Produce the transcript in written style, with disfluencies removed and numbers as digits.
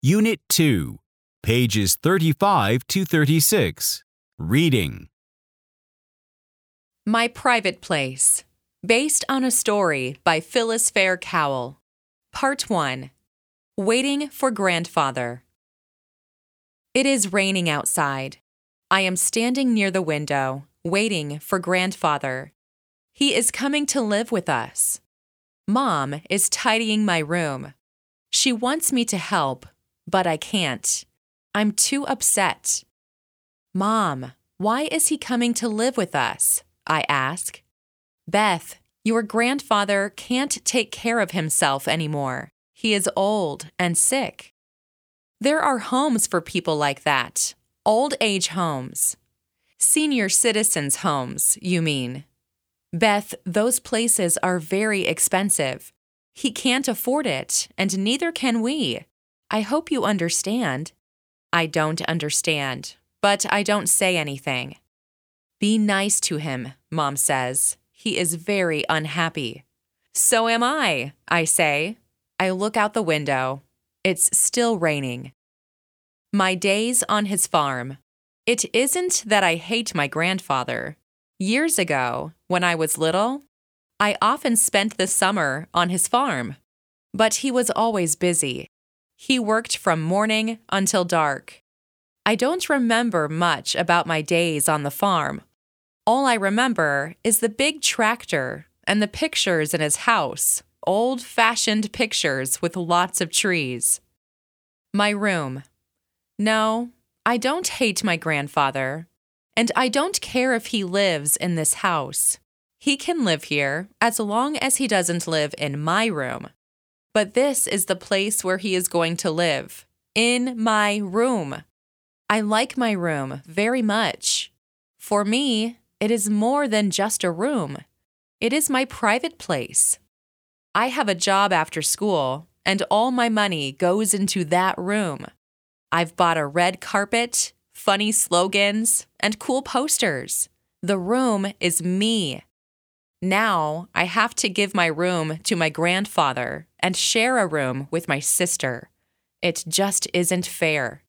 Unit 2, pages 35 to 36. Reading. My Private Place, based on a story by Phyllis Fair Cowell. Part 1. Waiting for Grandfather. It is raining outside. I am standing near the window, waiting for Grandfather. He is coming to live with us. Mom is tidying my room. She wants me to help, but I can't. I'm too upset. Mom, why is he coming to live with us? I ask. Beth, your grandfather can't take care of himself anymore. He is old and sick. There are homes for people like that. Old age homes. Senior citizens' homes, you mean. Beth, those places are very expensive. He can't afford it, and neither can we. I hope you understand. I don't understand, but I don't say anything. Be nice to him, Mom says. He is very unhappy. So am I say. I look out the window. It's still raining. My days on his farm. It isn't that I hate my grandfather. Years ago, when I was little, I often spent the summer on his farm. But he was always busy. He worked from morning until dark. I don't remember much about my days on the farm. All I remember is the big tractor and the pictures in his house, old-fashioned pictures with lots of trees. My room. No, I don't hate my grandfather, and I don't care if he lives in this house. He can live here as long as he doesn't live in my room. But this is the place where he is going to live, in my room. I like my room very much. For me, it is more than just a room. It is my private place. I have a job after school, and all my money goes into that room. I've bought a red carpet, funny slogans, and cool posters. The room is me. Now I have to give my room to my grandfather and share a room with my sister. It just isn't fair.